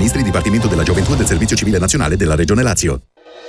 Ministri, Dipartimento della Gioventù e del Servizio Civile Nazionale della Regione Lazio.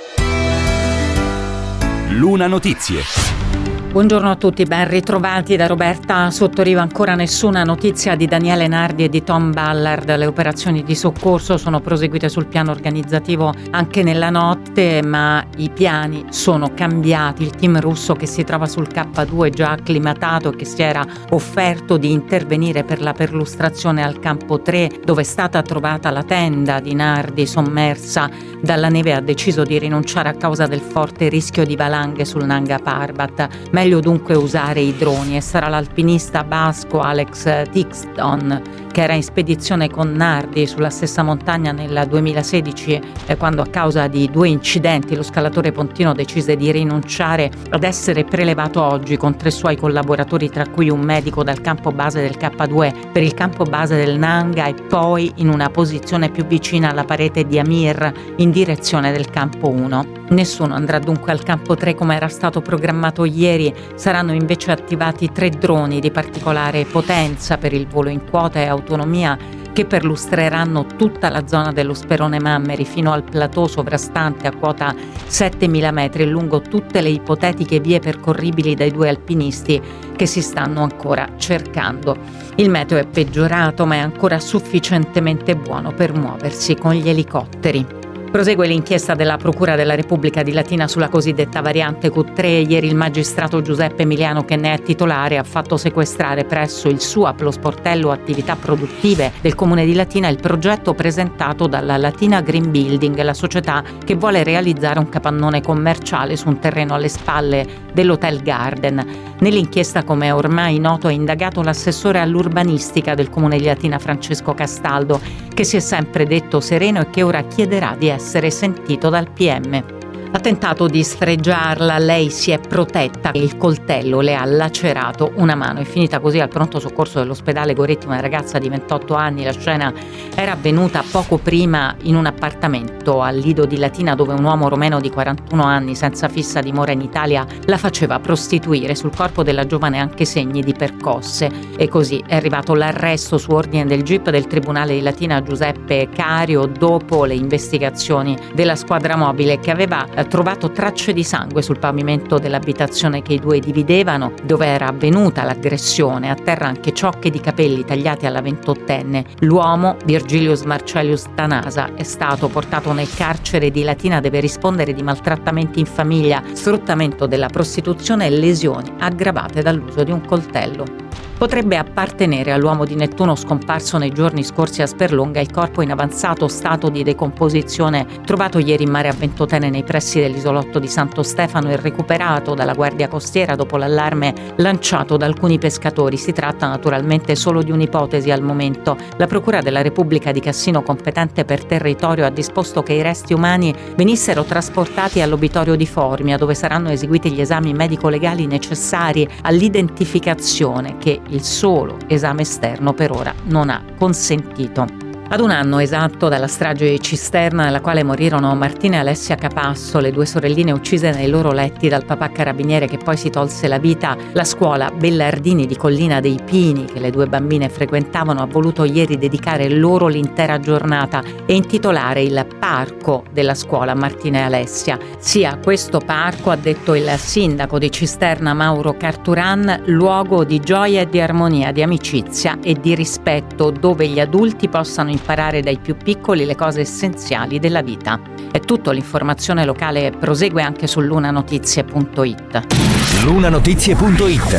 Luna Notizie. Buongiorno a tutti, ben ritrovati da Roberta Sottoriva. Ancora nessuna notizia di Daniele Nardi e di Tom Ballard. Le operazioni di soccorso sono proseguite sul piano organizzativo anche nella notte, ma i piani sono cambiati. Il team russo che si trova sul K2 già acclimatato e che si era offerto di intervenire per la perlustrazione al campo 3, dove è stata trovata la tenda di Nardi sommersa dalla neve, ha deciso di rinunciare a causa del forte rischio di valanghe sul Nanga Parbat. Meglio dunque usare i droni e sarà l'alpinista basco Alex Tixton, che era in spedizione con Nardi sulla stessa montagna nel 2016, quando a causa di 2 incidenti lo scalatore pontino decise di rinunciare, ad essere prelevato oggi con 3 suoi collaboratori, tra cui un medico dal campo base del K2 per il campo base del Nanga e poi in una posizione più vicina alla parete di Amir in direzione del campo 1. Nessuno andrà dunque al campo 3 come era stato programmato ieri. Saranno invece attivati 3 droni di particolare potenza per il volo in quota e autonomia che perlustreranno tutta la zona dello Sperone Mammeri fino al plateau sovrastante a quota 7.000 metri lungo tutte le ipotetiche vie percorribili dai 2 alpinisti che si stanno ancora cercando. Il meteo è peggiorato, ma è ancora sufficientemente buono per muoversi con gli elicotteri. Prosegue l'inchiesta della Procura della Repubblica di Latina sulla cosiddetta variante Q3. Ieri il magistrato Giuseppe Emiliano, che ne è titolare, ha fatto sequestrare presso il SUAP, sportello attività produttive del Comune di Latina, il progetto presentato dalla Latina Green Building, la società che vuole realizzare un capannone commerciale su un terreno alle spalle dell'Hotel Garden. Nell'inchiesta, come è ormai noto, è indagato l'assessore all'urbanistica del Comune di Latina Francesco Castaldo, che si è sempre detto sereno e che ora chiederà di essere sentito dal PM. Ha tentato di sfregiarla, lei si è protetta e il coltello le ha lacerato una mano. È finita così al pronto soccorso dell'ospedale Goretti una ragazza di 28 anni. La scena era avvenuta poco prima in un appartamento al Lido di Latina, dove un uomo romeno di 41 anni senza fissa dimora in Italia la faceva prostituire. Sul corpo della giovane anche segni di percosse, e così è arrivato l'arresto su ordine del GIP del Tribunale di Latina Giuseppe Cario dopo le investigazioni della squadra mobile, che aveva trovato tracce di sangue sul pavimento dell'abitazione che i due dividevano, dove era avvenuta l'aggressione. A terra anche ciocche di capelli tagliati alla 28enne. L'uomo, Virgilius Marcellius Tanasa, è stato portato nel carcere di Latina, deve rispondere di maltrattamenti in famiglia, sfruttamento della prostituzione e lesioni aggravate dall'uso di un coltello. Potrebbe appartenere all'uomo di Nettuno scomparso nei giorni scorsi a Sperlonga il corpo in avanzato stato di decomposizione trovato ieri in mare a Ventotene nei pressi dell'isolotto di Santo Stefano e recuperato dalla Guardia Costiera dopo l'allarme lanciato da alcuni pescatori. Si tratta naturalmente solo di un'ipotesi al momento. La Procura della Repubblica di Cassino, competente per territorio, ha disposto che i resti umani venissero trasportati all'obitorio di Formia, dove saranno eseguiti gli esami medico-legali necessari all'identificazione che il solo esame esterno per ora non ha consentito. Ad un anno esatto dalla strage di Cisterna, nella quale morirono Martina e Alessia Capasso, le 2 sorelline uccise nei loro letti dal papà carabiniere che poi si tolse la vita, la scuola Bellardini di Collina dei Pini, che le 2 bambine frequentavano, ha voluto ieri dedicare loro l'intera giornata e intitolare il parco della scuola Martina e Alessia. Sia questo parco, ha detto il sindaco di Cisterna Mauro Carturan, luogo di gioia e di armonia, di amicizia e di rispetto, dove gli adulti possano imparare dai più piccoli le cose essenziali della vita. È tutto. L'informazione locale prosegue anche su lunanotizie.it. Lunanotizie.it